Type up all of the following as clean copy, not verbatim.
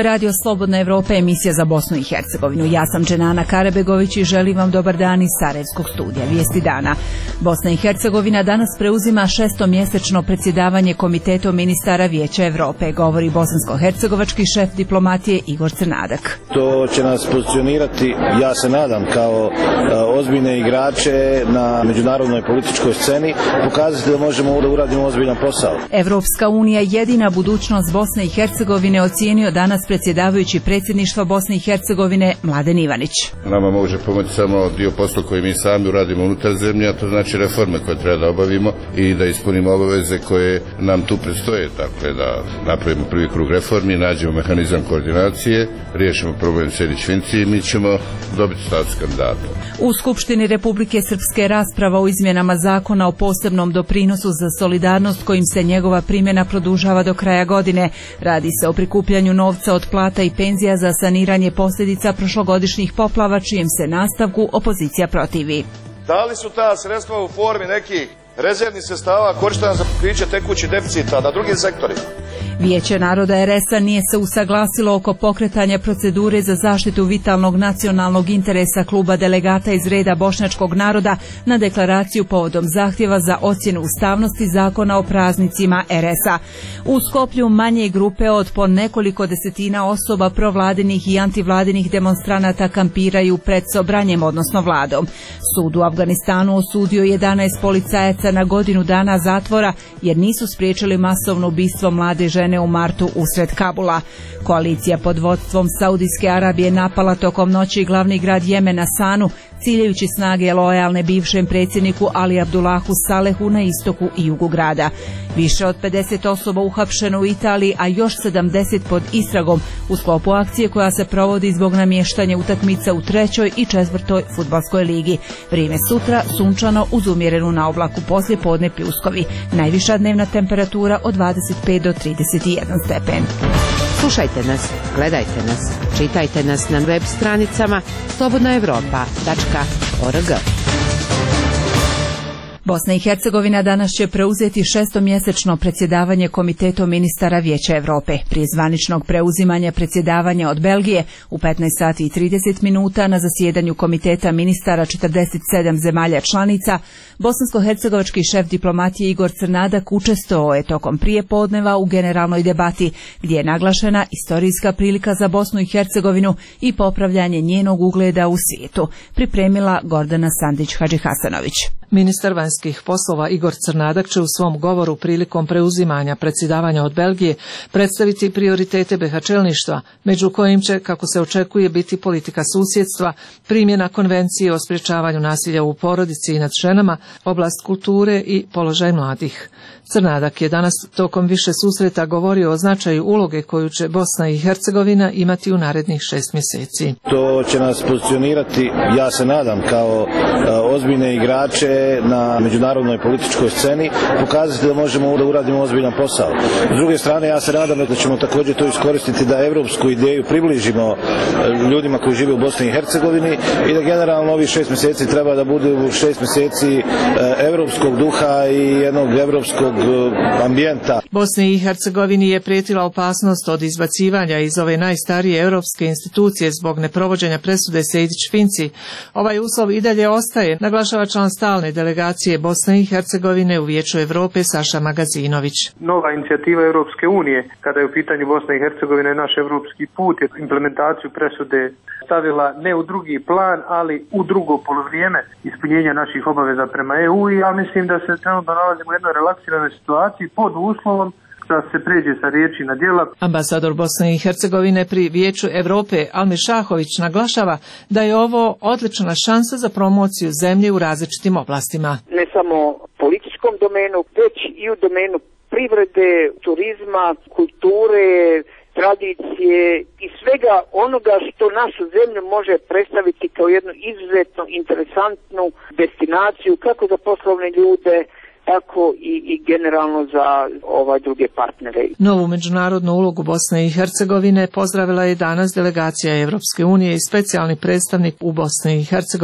je Radio Slobodna Evropa, emisija za Bosnu i Hercegovinu. Ja sam Dženana Karabegović i želim vam dobar dan iz Sarajevskog studija. Vijesti dana. Bosna i Hercegovina danas preuzima 6-mjesečno predsjedavanje Komitetom ministara Vijeća Evrope, govori bosansko-hercegovački šef diplomatije Igor Crnadak. To će nas pozicionirati, ja se nadam, kao ozbiljne igrače na međunarodnoj političkoj sceni, pokazati da možemo da uradimo ozbiljan posao. Evropska unija jedina budućnost Bosne i Hercegovine ocijenio danas predsjedavajući predsjedništva Bosne i Hercegovine Mladen Ivanić. Nama može pomoći samo dio posla koji mi sami uradimo unutar zemlje, a to znači reforme koje treba da obavimo i da ispunimo obaveze koje nam tu predstoje. Dakle, da napravimo prvi krug reformi, nađemo mehanizam koordinacije, riješimo problem Sejdić-Finci i mi ćemo dobiti status kandidata. U Skupštini Republike Srpske rasprava o izmjenama zakona o posebnom doprinosu za solidarnost kojim se njegova primjena produžava do kraja godine. Radi se o prikupljanju novca od plata i penzija za saniranje posljedica prošlogodišnjih poplava, čijem se nastavku opozicija protivi. Da li su ta sredstva u formi nekih rezervnih sredstava korištena za pokriće tekućih deficita na drugim sektorima? Vijeće naroda RS-a nije se usaglasilo oko pokretanja procedure za zaštitu vitalnog nacionalnog interesa kluba delegata iz reda bošnjačkog naroda na deklaraciju povodom zahtjeva za ocjenu ustavnosti zakona o praznicima RS-a. U Skoplju manje grupe od po nekoliko desetina osoba provladinih i antivladinih demonstranata kampiraju pred Sobranjem, odnosno vladom. Sud u Afganistanu osudio 11 policajaca na godinu dana zatvora jer nisu spriječili masovno ubistvo mlade žene u martu usred Kabula. Koalicija pod vodstvom Saudijske Arabije napala tokom noći glavni grad Jemena Sanu, ciljajući snage lojalne bivšem predsjedniku Ali Abdullahu Salehu na istoku i jugu grada. Više od 50 osoba uhapšeno u Italiji, a još 70 pod istragom u sklopu akcije koja se provodi zbog namještanja utakmica u 3. i 4. fudbalskoj ligi. Vrijeme sutra sunčano uz umjerenu na oblaku, poslije podne pljuskovi. Najviša dnevna temperatura od 25 do 31 stepen. Slušajte nas, gledajte nas, čitajte nas na web stranicama slobodnaevropa.org. Bosna i Hercegovina danas će preuzeti 6-mjesečno predsjedavanje Komitetom ministara Vijeća Evrope. Prije zvaničnog preuzimanja predsjedavanja od Belgije u 15:30 na zasjedanju Komiteta ministara 47 zemalja članica, bosansko-hercegovački šef diplomatije Igor Crnadak učestvovao je tokom prijepodneva u generalnoj debati, gdje je naglašena istorijska prilika za Bosnu i Hercegovinu i popravljanje njenog ugleda u svijetu. Pripremila Gordana Sandić-Hadžihasanović. Ministar vanjskih poslova Igor Crnadak će u svom govoru prilikom preuzimanja predsjedavanja od Belgije predstaviti prioritete BiH čelništva, među kojim će, kako se očekuje, biti politika susjedstva, primjena konvencije o sprječavanju nasilja u porodici i nad ženama, oblast kulture i položaj mladih. Crnadak je danas tokom više susreta govorio o značaju uloge koju će Bosna i Hercegovina imati u narednih 6 mjeseci. To će nas pozicionirati, ja se nadam, kao ozbiljne igrače na međunarodnoj političkoj sceni, pokazati da možemo da uradimo ozbiljan posao. S druge strane, ja se nadam da ćemo također to iskoristiti da evropsku ideju približimo ljudima koji žive u Bosni i Hercegovini i da generalno ovih 6 mjeseci treba da budu 6 mjeseci evropskog duha i jednog evropskog ambijenta. Bosni i Hercegovini je prijetila opasnost od izbacivanja iz ove najstarije europske institucije zbog neprovođenja presude Sejdić-Finci. Ovaj uslov i dalje ostaje, naglašava član stalne delegacije Bosne i Hercegovine u Vijeću Europe Saša Magazinović. Nova inicijativa Europske unije, kada je u pitanju Bosne i Hercegovine, naš evropski put je implementaciju presude stavila ne u drugi plan, ali u drugo polovrijeme ispunjenja naših obaveza prema EU i ja mislim da se trenutno nalazimo u jednoj relaksiranoj situaciji pod uslovom da se pređe sa riječi na djela. Ambasador Bosne i Hercegovine pri Vijeću Europe Almir Šahović naglašava da je ovo odlična šansa za promociju zemlje u različitim oblastima. Ne samo političkom domenu, već i u domenu privrede, turizma, kulture, tradicije i svega onoga što našu zemlju može predstaviti kao jednu izuzetno interesantnu destinaciju kako za poslovne ljude, tako i generalno za druge partnere. Novu međunarodnu ulogu Bosne i Hercegovine pozdravila je danas delegacija Evropske unije i specijalni predstavnik u Bosni i Hercegovini.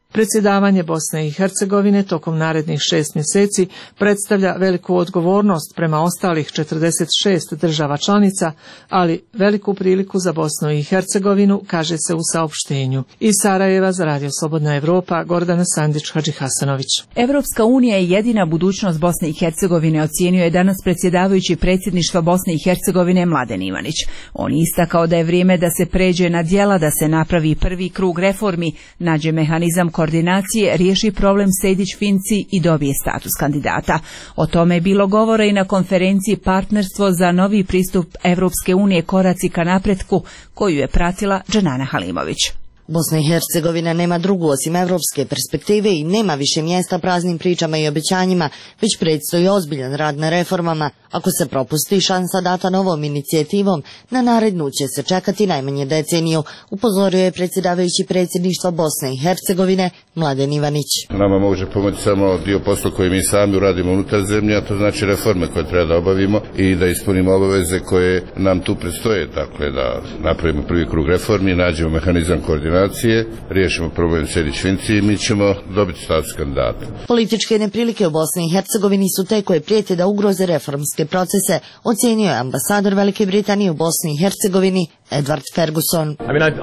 Predsjedavanje Bosne i Hercegovine tokom narednih 6 mjeseci predstavlja veliku odgovornost prema ostalih 46 država članica, ali veliku priliku za Bosnu i Hercegovinu, kaže se u saopštenju. Iz Sarajeva za Radio Slobodna Evropa, Gordana Sandić-Hadžihasanović. Evropska unija je jedina budućnost Bosne i Hercegovine, ocijenio je danas predsjedavajući predsjedništva Bosne i Hercegovine Mladen Ivanić. On je istakao da je vrijeme da se pređe na djela, da se napravi prvi krug reformi, nađe mehanizam koordinacije, riješi problem Sejdić-Finci i dobije status kandidata. O tome je bilo govora i na konferenciji Partnerstvo za novi pristup Evropske unije koraci ka napretku, koju je pratila Dženana Halimović. Bosna i Hercegovina nema drugu osim evropske perspektive i nema više mjesta praznim pričama i obećanjima, već predstoji ozbiljan rad na reformama. Ako se propusti šansa data novom inicijativom, na narednu će se čekati najmanje deceniju, upozorio je predsjedavajući predsjedništva Bosne i Hercegovine Mladen Ivanić. Nama može pomoći samo dio posla koji mi sami uradimo unutar zemlje, a to znači reforme koje treba da obavimo i da ispunimo obaveze koje nam tu predstoje, dakle da napravimo prvi krug reformi, nađemo mehanizam koordinacije, riješimo problem Sejdić-Finci i mi ćemo dobiti status kandidata. Političke neprilike u Bosni i Hercegovini su te koje prijete da ugroze reformske procese, ocijenio je ambasador Velike Britanije u Bosni i Hercegovini Edward Ferguson.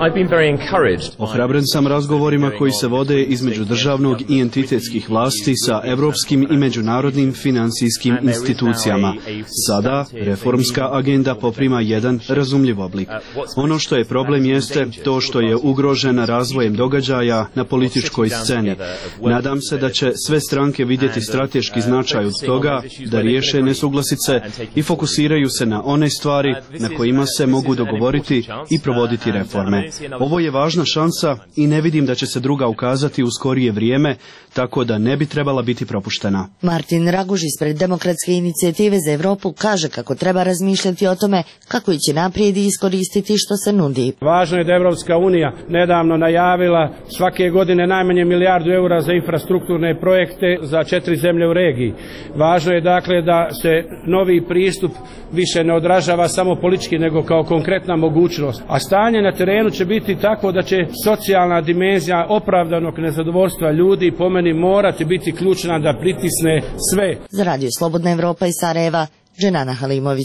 Ohrabren sam razgovorima koji se vode između državnog i entitetskih vlasti sa evropskim i međunarodnim financijskim institucijama. Sada reformska agenda poprima jedan razumljiv oblik. Ono što je problem jeste to što je ugrožena razvojem događaja na političkoj sceni. Nadam se da će sve stranke vidjeti strateški značaj od toga da riješe nesuglasice i fokusiraju se na one stvari na kojima se mogu dogovoriti i provoditi reforme. Ovo je važna šansa i ne vidim da će se druga ukazati u skorije vrijeme, tako da ne bi trebala biti propuštena. Martin Raguž ispred Demokratske inicijative za Europu kaže kako treba razmišljati o tome kako će naprijed iskoristiti što se nudi. Važno je da Evropska unija nedavno najavila svake godine najmanje milijardu eura za infrastrukturne projekte za 4 zemlje u regiji. Važno je dakle da se novi pristup više ne odražava samo politički nego kao konkretna mogućnost. A stanje na terenu će biti tako da će socijalna dimenzija opravdanog nezadovoljstva ljudi po meni morati biti ključna da pritisne sve. Za Radio Slobodna Evropa iz Sarajeva, Dženana Halimović.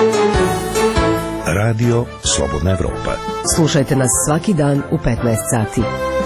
Radio Slobodna Evropa. Slušajte nas svaki dan u 15 sati.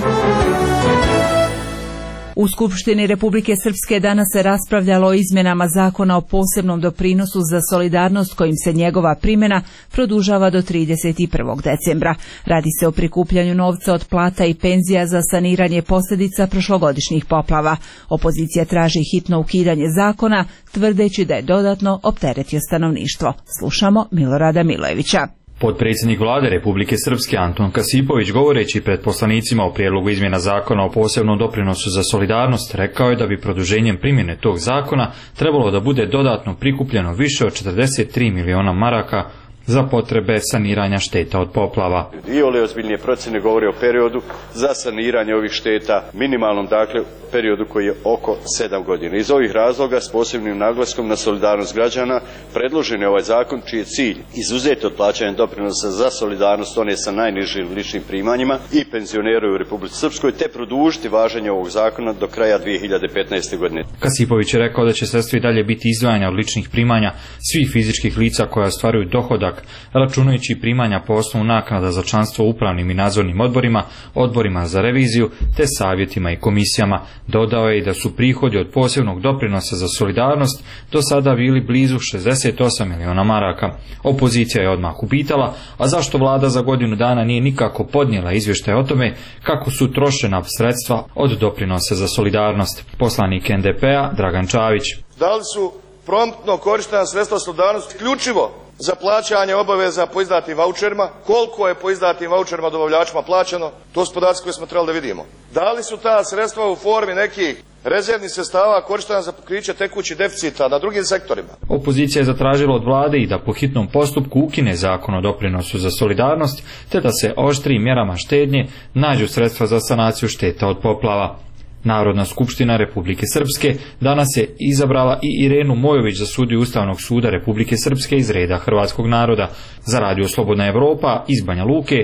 U Skupštini Republike Srpske danas se raspravljalo o izmjenama zakona o posebnom doprinosu za solidarnost kojim se njegova primjena produžava do 31. decembra. Radi se o prikupljanju novca od plata i penzija za saniranje posljedica prošlogodišnjih poplava. Opozicija traži hitno ukidanje zakona, tvrdeći da je dodatno opteretio stanovništvo. Slušamo Milorada Milojevića. Potpredsjednik vlade Republike Srpske Anton Kasipović, govoreći pred poslanicima o prijedlogu izmjena zakona o posebnom doprinosu za solidarnost, rekao je da bi produženjem primjene tog zakona trebalo da bude dodatno prikupljeno više od 43 miliona maraka za potrebe saniranja šteta od poplava. Iole ozbiljnije procjene govori o periodu za saniranje ovih šteta, minimalnom dakle periodu koji je oko 7 godina. Iz ovih razloga s posebnim naglaskom na solidarnost građana predložen je ovaj zakon čiji je cilj izuzeti od plaćanja doprinosa za solidarnost one sa najnižim ličnim primanjima i penzionere u Republici Srpskoj te produžiti važenje ovog zakona do kraja 2015. godine. Kasipović je rekao da će sredstva i dalje biti izdvajanja od ličnih primanja svih fizičkih lica koja ostvaruju dohodak, računajući primanja po osnovu naknada za članstvo u upravnim i nadzornim odborima, odborima za reviziju te savjetima i komisijama. Dodao je i da su prihodi od posebnog doprinosa za solidarnost do sada bili blizu 68 miliona maraka. Opozicija je odmah upitala, a zašto vlada za godinu dana nije nikako podnijela izvještaj o tome kako su trošena sredstva od doprinosa za solidarnost. Poslanik NDP-a Dragan Čavić. Da li su promptno korištena sredstva solidarnosti ključivo za plaćanje obaveza po izdatim vaučerima, koliko je po izdatim vaučerima dobavljačima plaćeno, to su podaci koje smo trebali da vidimo. Da li su ta sredstva u formi nekih rezervnih sredstava korištena za pokriće tekućih deficita na drugim sektorima? Opozicija je zatražila od vlade i da po hitnom postupku ukine zakon o doprinosu za solidarnost, te da se oštrijim mjerama štednje nađu sredstva za sanaciju šteta od poplava. Narodna skupština Republike Srpske danas je izabrala i Irenu Mojović za sudiju Ustavnog suda Republike Srpske iz reda hrvatskog naroda. Za Radio Slobodna Evropa iz Banja Luke,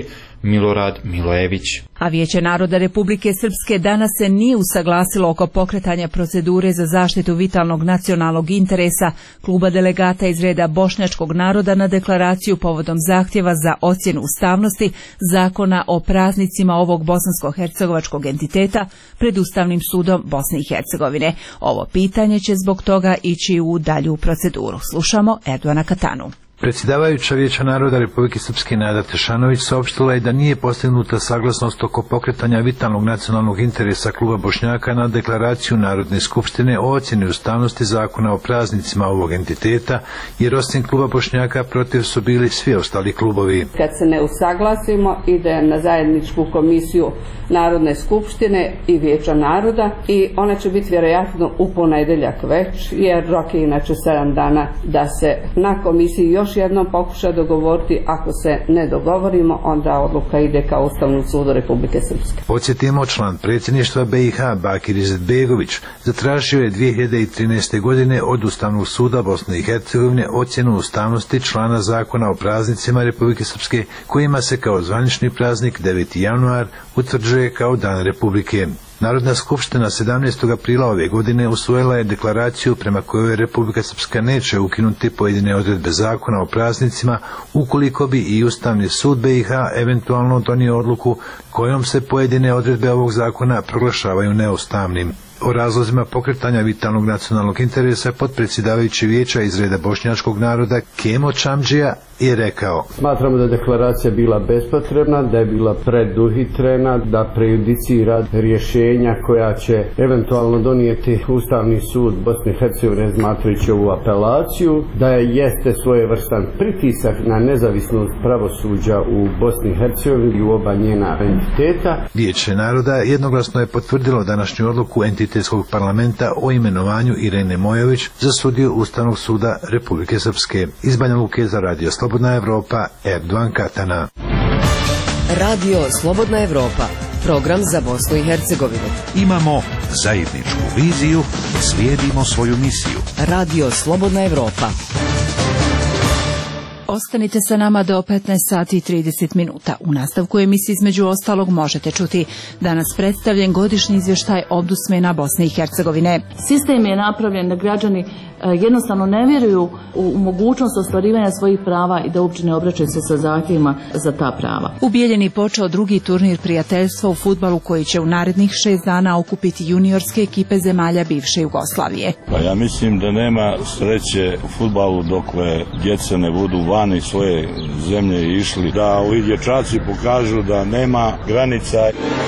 Milorad Milojević. A Vijeće naroda Republike Srpske danas se nije usaglasilo oko pokretanja procedure za zaštitu vitalnog nacionalnog interesa kluba delegata iz reda bošnjačkog naroda na deklaraciju povodom zahtjeva za ocjenu ustavnosti zakona o praznicima ovog bosansko-hercegovačkog entiteta pred Ustavnim sudom Bosne i Hercegovine. Ovo pitanje će zbog toga ići u dalju proceduru. Slušamo Erdogana Katanu. Predsjedavajuća Vijeća naroda Republike Srpske Nada Tešanović saopštila je da nije postignuta saglasnost oko pokretanja vitalnog nacionalnog interesa kluba Bošnjaka na deklaraciju Narodne skupštine o ocjeni ustavnosti zakona o praznicima ovog entiteta, jer osim kluba Bošnjaka protiv su bili svi ostali klubovi. Kad se ne usaglasimo, ide na zajedničku komisiju Narodne skupštine i Vijeća naroda i ona će biti vjerojatno u ponedjeljak već, jer rok je inače 7 dana da se na komisiji još jednom pokuša dogovoriti. Ako se ne dogovorimo, onda odluka ide ka Ustavnom sudu Republike Srpske. Podsjetimo, član predsjedništva BiH Bakir Izetbegović zatražio je 2013. godine od Ustavnog suda Bosne i Hercegovine ocjenu ustavnosti člana zakona o praznicima Republike Srpske, kojima se kao zvanični praznik 9. januar utvrđuje kao Dan Republike. Narodna skupština 17. aprila ove godine usvojila je deklaraciju prema kojoj Republika Srpska neće ukinuti pojedine odredbe zakona o praznicima ukoliko bi i Ustavni sud BiH eventualno donio odluku kojom se pojedine odredbe ovog zakona proglašavaju neustavnim. O razlozima pokretanja vitalnog nacionalnog interesa potpredsjedavajući Vijeća iz reda bošnjačkog naroda Kemo Čamdžija je rekao: Smatramo da je deklaracija bila bespotrebna, da je bila preduhitrena, da prejudicira rješenja koja će eventualno donijeti Ustavni sud Bosne i Hercegovine razmatrajući ovu apelaciju, da jeste svojevrstan pritisak na nezavisnost pravosuđa u Bosni i Hercegovini i u oba njena entiteta. Vijeće naroda jednoglasno je potvrdilo današnju odluku entitetskog parlamenta o imenovanju Irene Mojović za sudiju Ustavnog suda Republike Srpske. Iz Banja Luke za Radio Slobodna Evropa, Erdogan Katana. Radio Slobodna Evropa, program za Bosnu i Hercegovinu. Imamo zajedničku viziju, slijedimo svoju misiju. Radio Slobodna Evropa. Ostanite sa nama do 15 sati i 30 minuta. U nastavku emisije između ostalog možete čuti danas predstavljen godišnji izvještaj Ombudsmana Bosne i Hercegovine. Sistem je napravljen da građani jednostavno ne vjeruju u mogućnost ostvarivanja svojih prava i da uopće ne obraćaju se sa zahtjevima za ta prava. U Bijeljini počeo drugi turnir prijateljstva u fudbalu koji će u narednih 6 dana okupiti juniorske ekipe zemalja bivše Jugoslavije. Pa ja mislim da nema sreće u fudbalu dokle djeca ne budu vani svoje zemlje išli, da ovi dječaci pokažu da nema granica.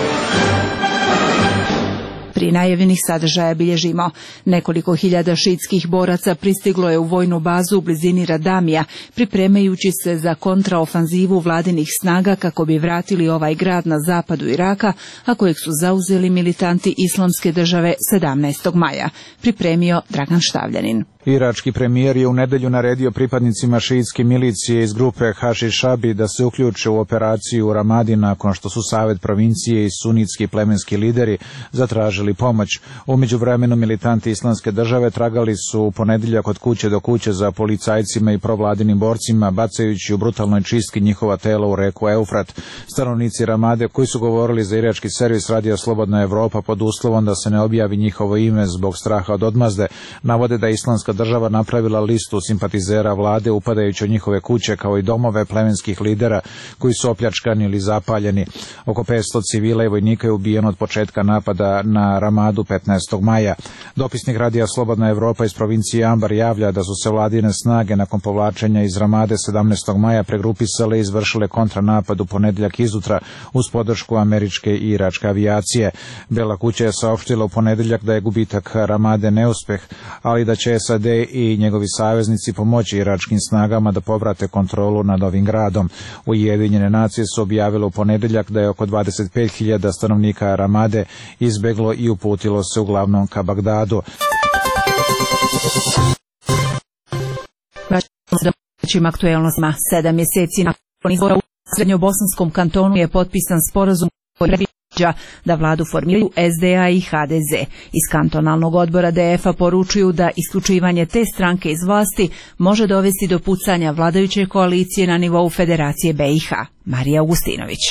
Pri najavljenih sadržaja bilježimo. Nekoliko hiljada šiitskih boraca pristiglo je u vojnu bazu u blizini Radamija, pripremajući se za kontraofanzivu vladinih snaga kako bi vratili ovaj grad na zapadu Iraka, a kojeg su zauzeli militanti Islamske države 17. maja. Pripremio Dragan Štavljanin. Irački premijer je u nedjelju naredio pripadnicima šiitske milicije iz grupe Hašišabi da se uključe u operaciju u Ramadi nakon što su Savjet provincije i sunitski plemenski lideri zatražili pomoć. U međuvremenu militanti Islamske države tragali su u ponedjeljak od kuće do kuće za policajcima i provladinim borcima, bacajući u brutalnoj čistki njihova tela u reku Eufrat. Stanovnici Ramade, koji su govorili za irački servis Radio Slobodna Evropa pod uslovom da se ne objavi njihovo ime zbog straha od odmazde, navode da Islamska država napravila listu simpatizera vlade upadajući u njihove kuće kao i domove plemenskih lidera koji su opljačkani ili zapaljeni. Oko 500 civila i vojnika je ubijeno od početka napada na Ramadu 15. maja. Dopisnik Radija Slobodna Evropa iz provincije Ambar javlja da su se vladine snage nakon povlačenja iz Ramade 17. maja pregrupisale i izvršile kontranapad u ponedjeljak izutra uz podršku američke i iračke avijacije. Bela kuća je saopštila u ponedjeljak da je gubitak Ramade neuspeh, ali da će SAD i njegovi saveznici pomoći iračkim snagama da povrate kontrolu nad ovim gradom. Ujedinjene nacije su objavile u ponedjeljak da je oko 25.000 stanovnika Ramade izbeglo i uputilo se uglavnom ka Bagdadu. Aktuelnostima 7 mjeseci nakon izbora u Srednjobosanskom kantonu je potpisan sporazum koji predviđa da vladu formiraju SDA i HDZ. Iz kantonalnog odbora DF-a poručuju da isključivanje te stranke iz vlasti može dovesti do pucanja vladajuće koalicije na nivou Federacije BiH. Marija Augustinović.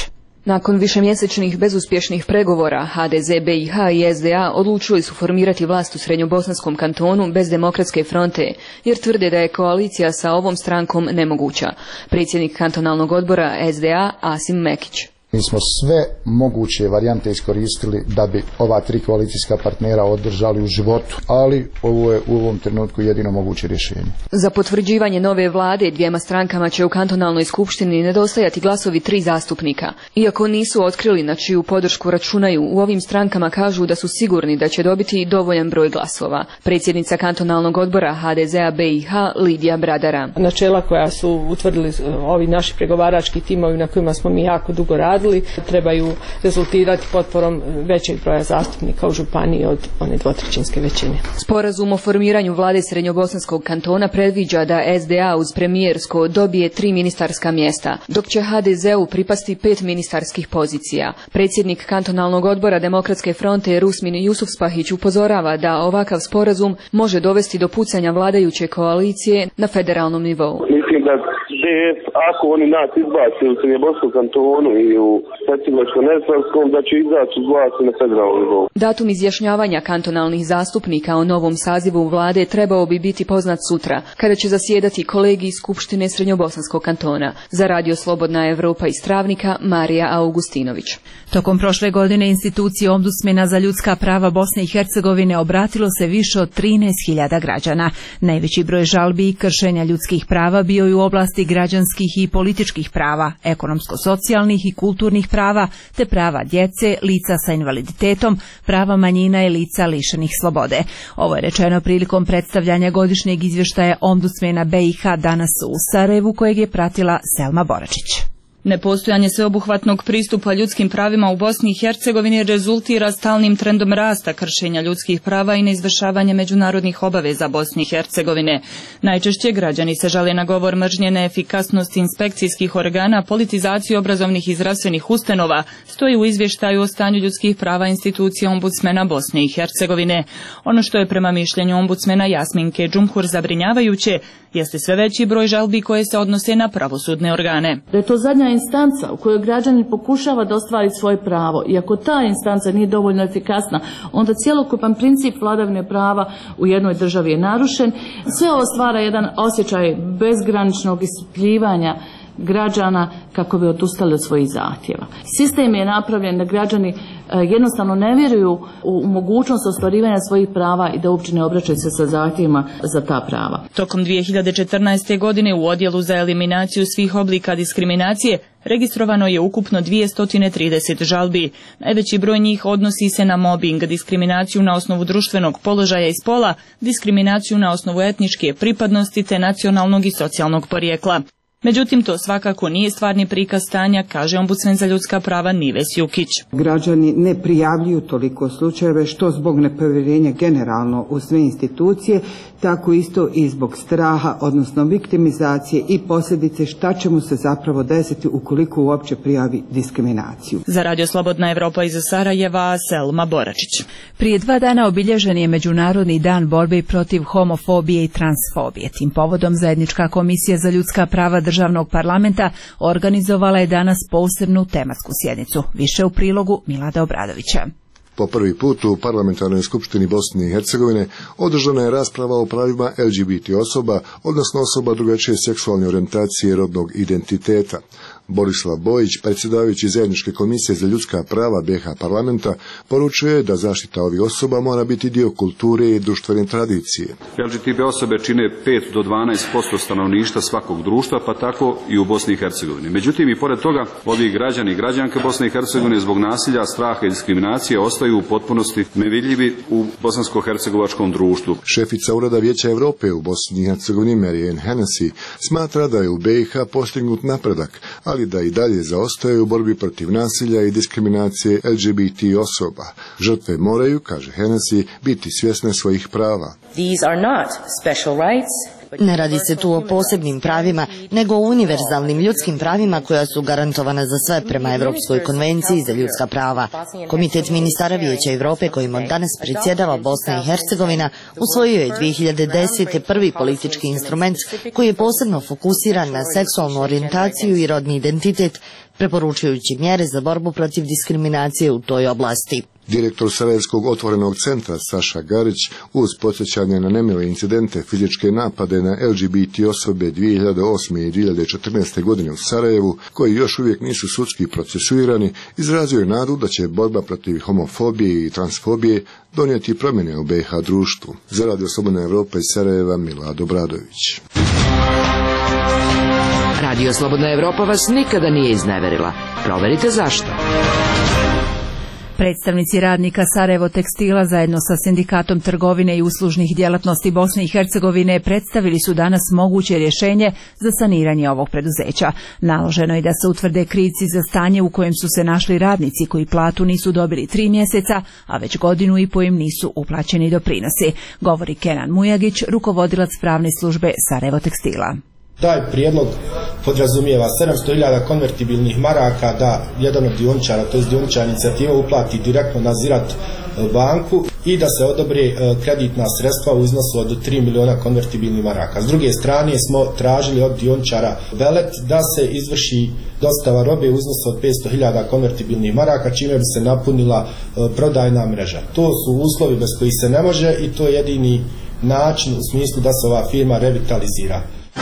Nakon višemjesečnih bezuspješnih pregovora, HDZ, BiH i SDA odlučili su formirati vlast u Srednjobosanskom kantonu bez Demokratske fronte, jer tvrde da je koalicija sa ovom strankom nemoguća. Predsjednik kantonalnog odbora SDA Asim Mekić. Mi smo sve moguće varijante iskoristili da bi ova tri koalicijska partnera održali u životu, ali ovo je u ovom trenutku jedino moguće rješenje. Za potvrđivanje nove vlade dvijema strankama će u kantonalnoj skupštini nedostajati glasovi 3 zastupnika. Iako nisu otkrili na čiju podršku računaju, u ovim strankama kažu da su sigurni da će dobiti dovoljan broj glasova. Predsjednica kantonalnog odbora HDZ-a BiH Lidija Bradara. Načela koja su utvrdili ovi naši pregovarački timovi na kojima smo mi jako dugo radili trebaju rezultirati potporom većeg broja zastupnika u županiji od one dvotrećinske većine. Sporazum o formiranju vlade Srednjobosanskog kantona predviđa da SDA uz premijersko dobije 3 ministarska mjesta, dok će HDZ-u pripasti 5 ministarskih pozicija. Predsjednik kantonalnog odbora Demokratske fronte Rusmin Jusufspahić upozorava da ovakav sporazum može dovesti do pucanja vladajuće koalicije na federalnom nivou. Mislim da DS, ako oni nas izbaci u Srednjobosanskom kantonu i u Hercegovačko-neretvanskom, da će izaći iz vlasti na federalnom nivou. Datum izjašnjavanja kantonalnih zastupnika o novom sazivu vlade trebao bi biti poznat sutra, kada će zasjedati kolegij Skupštine Srednjobosanskog kantona. Za Radio Slobodna Evropa iz Travnika, Marija Augustinović. Tokom prošle godine institucije Ombudsmena za ljudska prava Bosne i Hercegovine obratilo se više od 13.000 građana. Najveći broj žalbi i kršenja ljudskih prava bio je u oblasti građanskih i političkih prava, ekonomsko-socijalnih i kulturnih prava, te prava djece, lica sa invaliditetom, prava manjina i lica lišenih slobode. Ovo je rečeno prilikom predstavljanja godišnjeg izvještaja Ombudsmena BiH danas u Sarajevu, kojeg je pratila Selma Boračić. Nepostojanje sveobuhvatnog pristupa ljudskim pravima u Bosni i Hercegovini rezultira stalnim trendom rasta kršenja ljudskih prava i neizvršavanja međunarodnih obaveza Bosne i Hercegovine. Najčešće građani se žale na govor mržnje, neefikasnost inspekcijskih organa, politizaciju obrazovnih i zdravstvenih ustanova, stoji u izvještaju o stanju ljudskih prava institucije Ombudsmena Bosne i Hercegovine. Ono što je prema mišljenju ombudsmena Jasminke Džumhur zabrinjavajuće jeste sve veći broj žalbi koje se odnose na pravosudne organe. Da je to zadnja instanca u kojoj građanin pokušava da ostvari svoje pravo i ako ta instanca nije dovoljno efikasna, onda cjelokupan princip vladavine prava u jednoj državi je narušen. Sve ovo stvara jedan osjećaj bezgraničnog iscrpljivanja građana kako bi odustali od svojih zahtjeva. Sistem je napravljen da građani jednostavno ne vjeruju u mogućnost ostvarivanja svojih prava i da uopće ne obraćaju se sa zahtjevima za ta prava. Tokom 2014. godine u odjelu za eliminaciju svih oblika diskriminacije registrovano je ukupno 230 žalbi. Najveći broj njih odnosi se na mobing, diskriminaciju na osnovu društvenog položaja i spola, diskriminaciju na osnovu etničke pripadnosti te nacionalnog i socijalnog porijekla. Međutim, to svakako nije stvarni prikaz stanja, kaže ombudsmen za ljudska prava Nives Jukić. Građani ne prijavljuju toliko slučajeve što zbog nepovjerenja generalno u sve institucije, tako isto i zbog straha, odnosno viktimizacije i posljedice šta će mu se zapravo desiti ukoliko uopće prijavi diskriminaciju. Za Radio Slobodna Evropa iz Sarajeva, Selma Boračić. Prije 2 dana obilježen je Međunarodni dan borbe protiv homofobije i transfobije. Tim povodom Zajednička komisija za ljudska prava Državnog parlamenta organizovala je danas posebnu tematsku sjednicu. Više u prilogu Milada Obradovića. Po prvi put u Parlamentarnoj skupštini Bosne i Hercegovine održana je rasprava o pravima LGBT osoba, odnosno osoba drugačije seksualne orijentacije i rodnog identiteta. Borislav Bojić, predsjedavajući Zajedničke komisije za ljudska prava BiH parlamenta, poručuje da zaštita ovih osoba mora biti dio kulture i društvene tradicije. LGBT osobe čine 5 do 12% stanovništva svakog društva, pa tako i u Bosni i Hercegovini. Međutim, i pored toga, ovi građani i građanke Bosne i Hercegovine zbog nasilja, straha i diskriminacije ostaju u potpunosti nevidljivi u bosansko-hercegovačkom društvu. Šefica Ureda Vijeća Europe u Bosni i Hercegovini Marianne Hennessy smatra da je u BiH postignut napredak, ali da i dalje zaostaju u borbi protiv nasilja i diskriminacije LGBT osoba. Žrtve moraju, kaže Hennessy, biti svjesne svojih prava. Ne radi se tu o posebnim pravima, nego o univerzalnim ljudskim pravima koja su garantovana za sve prema Europskoj konvenciji za ljudska prava. Komitet ministara Vijeća Europe kojim od danas predsjedava Bosna i Hercegovina usvojio je 2010. prvi politički instrument koji je posebno fokusiran na seksualnu orijentaciju i rodni identitet, preporučujući mjere za borbu protiv diskriminacije u toj oblasti. Direktor Sarajevskog otvorenog centra Saša Garić uz podsjećanje na nemile incidente fizičke napade na LGBT osobe 2008. i 2014. godine u Sarajevu, koji još uvijek nisu sudski procesuirani, izrazio je nadu da će borba protiv homofobije i transfobije donijeti promjene u BiH društvu. Za Radio Slobodna Evropa iz Sarajeva, Milad Obradović. Radio Slobodna Evropa vas nikada nije izneverila. Proverite zašto. Predstavnici radnika Sarajevo tekstila zajedno sa Sindikatom trgovine i uslužnih djelatnosti Bosne i Hercegovine predstavili su danas moguće rješenje za saniranje ovog preduzeća. Naloženo je da se utvrde krivci za stanje u kojem su se našli radnici koji platu nisu dobili 3 mjeseca, a već 1,5 godinu im nisu uplaćeni doprinosi, govori Kenan Mujagić, rukovodilac pravne službe Sarajevo tekstila. Taj prijedlog podrazumijeva 700.000 konvertibilnih maraka da jedan od dioničara, to je dioničar inicijativa, uplati direktno na Ziraat banku i da se odobri kreditna sredstva u iznosu od 3 miliona konvertibilnih maraka. S druge strane smo tražili od dioničara Belet da se izvrši dostava robe u iznosu od 500.000 konvertibilnih maraka, čime bi se napunila prodajna mreža. To su uslovi bez kojih se ne može i to je jedini način u smislu da se ova firma revitalizira.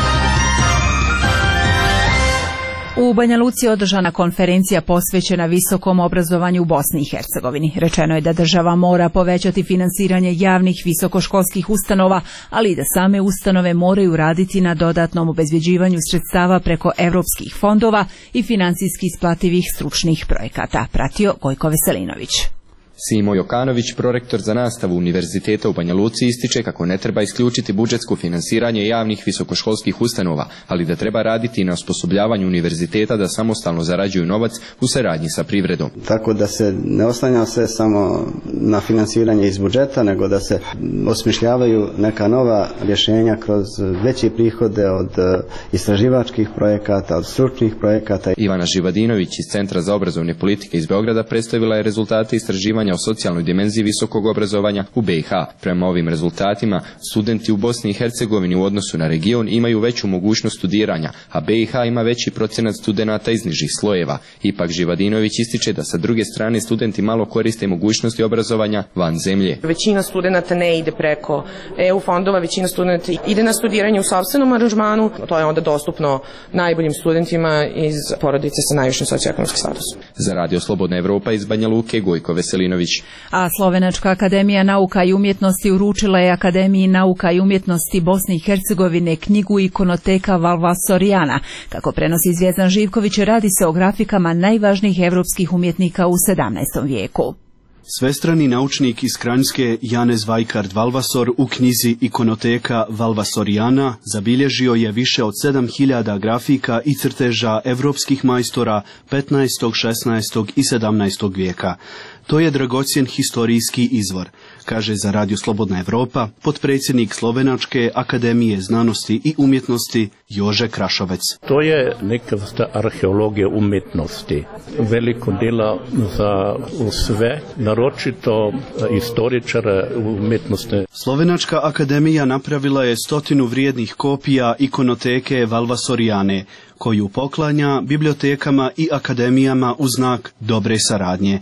U Banja Luci je održana konferencija posvećena visokom obrazovanju u Bosni i Hercegovini. Rečeno je da država mora povećati finansiranje javnih visokoškolskih ustanova, ali i da same ustanove moraju raditi na dodatnom obezbjeđivanju sredstava preko europskih fondova i financijski isplativih stručnih projekata. Pratio Gojko Veselinović. Simo Jokanović, prorektor za nastavu Univerziteta u Banja Luci, ističe kako ne treba isključiti budžetsko finansiranje javnih visokoškolskih ustanova, ali da treba raditi na osposobljavanju univerziteta da samostalno zarađuju novac u saradnji sa privredom. Tako da se ne oslanja sve samo na finansiranje iz budžeta, nego da se osmišljavaju neka nova rješenja kroz veće prihode od istraživačkih projekata, od stručnih projekata. Ivana Živadinović iz Centra za obrazovne politike iz Beograda predstavila je rezultate istraživanja o socijalnoj dimenziji visokog obrazovanja u BiH. Prema ovim rezultatima, studenti u Bosni i Hercegovini u odnosu na region imaju veću mogućnost studiranja, a BiH ima veći procenat studenata iz nižih slojeva. Ipak Živadinović ističe da sa druge strane studenti malo koriste mogućnosti obrazovanja van zemlje. Većina studenata ne ide preko EU fondova, većina studenata ide na studiranje u sopstvenom aranžmanu. To je onda dostupno najboljim studentima iz porodice sa najvišim socioekonomskim statusom. Za Radio Slobodna Evropa iz Banja Luke, Gojko Veselinović. A Slovenačka akademija nauka i umjetnosti uručila je Akademiji nauka i umjetnosti Bosne i Hercegovine knjigu Ikonoteka Valvasorijana. Kako prenosi Zvjezdan Živković, radi se o grafikama najvažnijih evropskih umjetnika u 17. vijeku. Svestrani naučnik iz Kranjske Janez Vajkard Valvasor u knjizi Ikonoteka Valvasorijana zabilježio je više od 7000 grafika i crteža evropskih majstora 15., 16. i 17. vijeka. To je dragocjen historijski izvor, kaže za Radio Slobodna Evropa potpredsjednik Slovenačke akademije znanosti i umjetnosti Jože Krašovec. To je neka vrsta arheologije umjetnosti. Veliko djela za sve, naročito istoričara umjetnosti. Slovenačka akademija napravila je 100 vrijednih kopija ikonoteke Valvasorijane, koju poklanja bibliotekama i akademijama u znak dobre saradnje.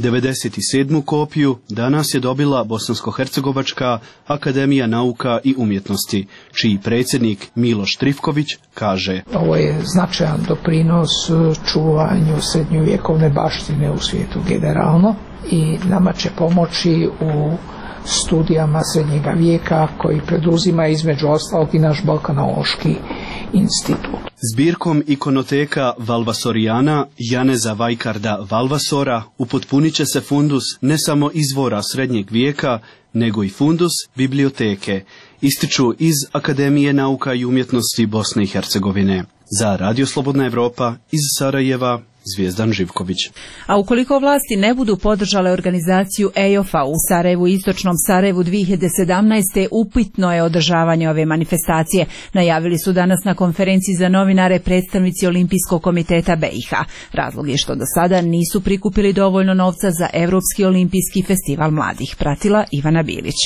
97. kopiju danas je dobila Bosansko-hercegovačka akademija nauka i umjetnosti, čiji predsjednik Miloš Trifković kaže: Ovo je značajan doprinos čuvanju srednjovjekovne baštine u svijetu generalno i nama će pomoći u studijama srednjega vijeka koji preduzima između ostalog i naš Balkanološki institut. Zbirkom ikonoteka Valvasorijana Janeza Vajkarda Valvasora upotpunit će se fundus ne samo izvora srednjeg vijeka, nego i fundus biblioteke, ističu iz Akademije nauka i umjetnosti Bosne i Hercegovine. Za Radio Slobodna Evropa iz Sarajeva, Zvjezdan Živković. A ukoliko vlasti ne budu podržale organizaciju EOF-a u Sarajevu i Istočnom Sarajevu 2017. upitno je održavanje ove manifestacije. Najavili su danas na konferenciji za novinare predstavnici Olimpijskog komiteta BiH. Razlog je što do sada nisu prikupili dovoljno novca za Europski olimpijski festival mladih. Pratila Ivana Bilić.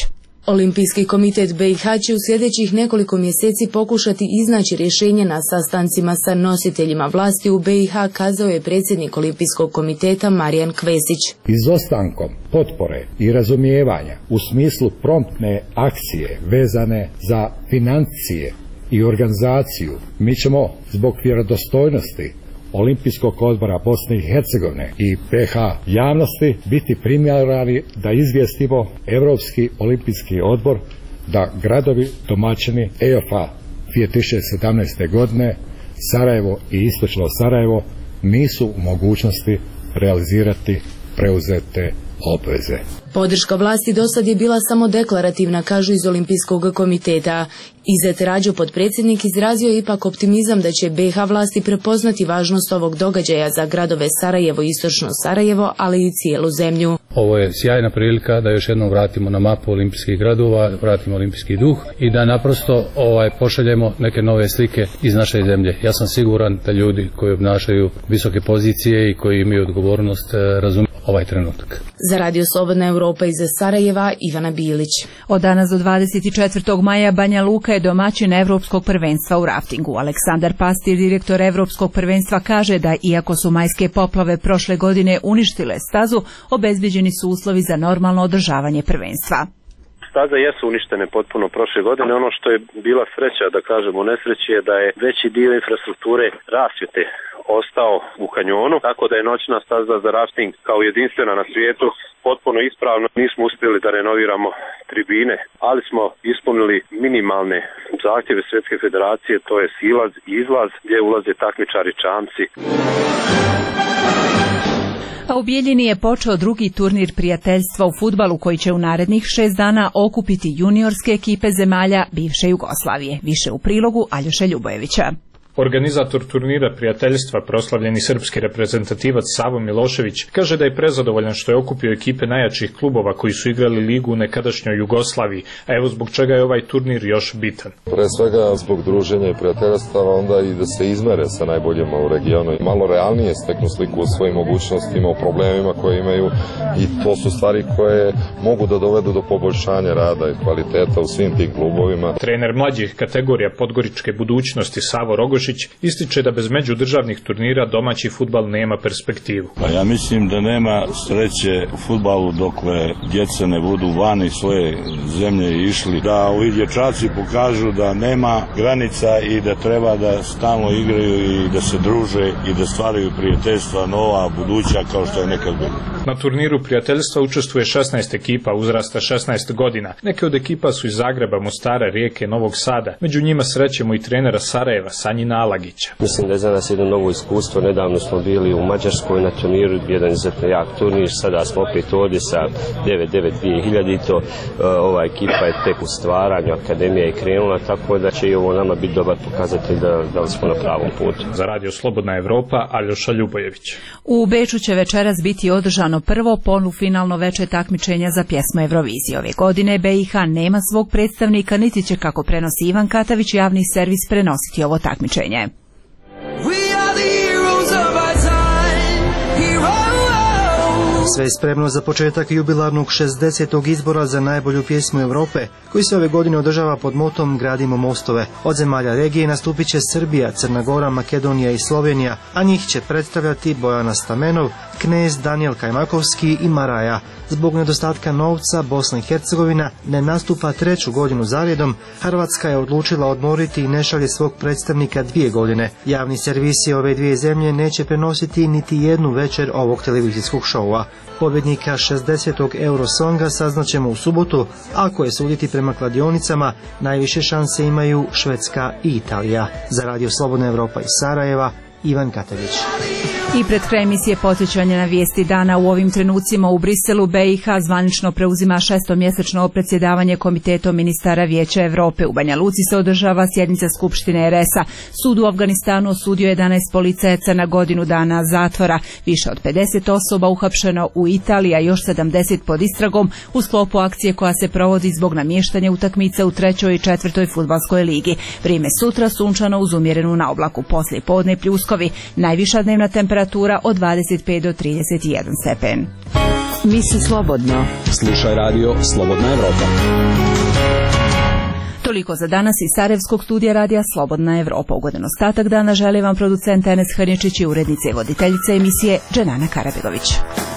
Olimpijski komitet BiH će u sljedećih nekoliko mjeseci pokušati iznaći rješenje na sastancima sa nositeljima vlasti u BiH, kazao je predsjednik Olimpijskog komiteta Marijan Kvesić. Izostankom potpore i razumijevanja u smislu promptne akcije vezane za financije i organizaciju, mi ćemo zbog vjerodostojnosti Olimpijskog odbora Bosne i Hercegovine i BiH javnosti biti primjerani da izvijestimo Europski olimpijski odbor da gradovi domaćini EOFA 2017. godine Sarajevo i istočno Sarajevo nisu u mogućnosti realizirati preuzete obveze. Podrška vlasti dosad je bila samo deklarativna, kažu iz Olimpijskog komiteta. Izet Rađo, potpredsjednik, izrazio je ipak optimizam da će BiH vlasti prepoznati važnost ovog događaja za gradove Sarajevo i istočno Sarajevo, ali i cijelu zemlju. Ovo je sjajna prilika da još jednom vratimo na mapu olimpijskih gradova, vratimo olimpijski duh i da naprosto pošaljemo neke nove slike iz naše zemlje. Ja sam siguran da ljudi koji obnašaju visoke pozicije i koji imaju odgovornost razumiju ovaj trenutak. Za Radio Slobodna Europa iz Sarajeva, Ivana Bilić. Od danas do 24. maja Banja Luka je domaćin Evropskog prvenstva u raftingu. Aleksandar Pastir, direktor Evropskog prvenstva, kaže da iako su majske poplave prošle godine uništile stazu, obezbeđeni su uslovi za normalno održavanje prvenstva. Staze jesu uništene potpuno prošle godine. Ono što je bila sreća, da kažemo nesreći, je da je veći dio infrastrukture rasvjete ostao u kanjonu, tako da je noćna staza za rafting kao jedinstvena na svijetu potpuno ispravno. Nismo uspjeli da renoviramo tribine, ali smo ispunili minimalne zahtjeve Svjetske federacije, to je silaz i izlaz gdje ulaze takmičari čamci. A u Bijeljini je počeo drugi turnir prijateljstva u fudbalu koji će u narednih 6 dana okupiti juniorske ekipe zemalja bivše Jugoslavije. Više u prilogu Aljoše Ljubojevića. Organizator turnira prijateljstva, proslavljeni srpski reprezentativac Savo Milošević, kaže da je prezadovoljan što je okupio ekipe najjačih klubova koji su igrali ligu u nekadašnjoj Jugoslaviji, a evo zbog čega je ovaj turnir još bitan. Pre svega zbog druženja i prijateljstava, onda i da se izmere sa najboljima u regionu i malo realnije steknu sliku o svojim mogućnostima, o problemima koje imaju, i to su stvari koje mogu da dovedu do poboljšanja rada i kvaliteta u svim tim klubovima. Trener mlađih kategorija podgoričke budućnosti Savo Rogošić ističe da bez međudržavnih turnira domaći fudbal nema perspektivu. Pa ja mislim da nema sreće u fudbalu dokle djeca ne budu vani svoje zemlje išli, da ovi dječaci pokažu da nema granica i da treba da stalno igraju i da se druže i da stvaraju prijateljstva nova, buduća kao što je nekad bilo. Na turniru prijateljstva učestvuje 16 ekipa uzrasta 16 godina. Neke od ekipa su iz Zagreba, Mostara, Rijeke, Novog Sada. Među njima srećemo i trenera Sarajeva, Sanjina Alagića. Mislim da je za nas jedno novo iskustvo. Nedavno smo bili u Mađarskoj na turniru, jedan izuzetno jak turnir. Sada smo opet ovdje sa 9-9-2000. Ova ekipa je tek u stvaranju, akademija je krenula, tako da će i ovo nama biti dobar pokazatelj da smo na pravom putu. Za Radio Slobodna Evropa, Aljoša Ljubojević. U Beču će večeras biti održano prvo polufinalno veče takmičenja za pjesmu Eurovizije. Ove godine BiH nema svog predstavnika, niti će, kako prenosi Ivan Katavić, javni servis prenositi ovo takmičenje. Sve je spremno za početak jubilarnog 60. izbora za najbolju pjesmu Europe, koji se ove godine održava pod motom Gradimo mostove. Od zemalja regije nastupit će Srbija, Crna Gora, Makedonija i Slovenija, a njih će predstavljati Bojana Stamenov, Knez, Danijel Kajmakovski i Maraja. Zbog nedostatka novca Bosna i Hercegovina ne nastupa 3. godinu zaredom. Hrvatska je odlučila odmoriti i ne šalje svog predstavnika 2 godine. Javni servisi ove dvije zemlje neće prenositi niti jednu večer ovog televizijskog šova. Pobjednika 60. Eurosonga saznaćemo u subotu, ako je suditi prema kladionicama, najviše šanse imaju Švedska i Italija. Za Radio Slobodna Evropa iz Sarajeva, Ivan Katavić. I pred kraj emisije podsjećanje na vijesti dana. U ovim trenucima u Briselu BiH zvanično preuzima 6-mjesečno predsjedavanje Komitetom ministara Vijeća Europe. U Banja Luci se održava sjednica Skupštine RS-a. Sud u Afganistanu osudio 11 policajaca na godinu dana zatvora. Više od 50 osoba uhapšeno u Italiji, a još 70 pod istragom u sklopu akcije koja se provodi zbog namještanja utakmica u 3. i 4. fudbalskoj ligi. Vrijeme sutra sunčano uz umjerenu na oblaku, poslije podne pljuskovi. Najviša dnevna temperatura od 25 do 31 stepen. Misli slobodno. Slušaj radio Slobodna Evropa. Toliko za danas iz Sarajevskog studija radija Slobodna Evropa. Ugodan ostatak dana želi vam producent Enes Hrničić i urednice i voditeljice emisije Dženana Karabegović.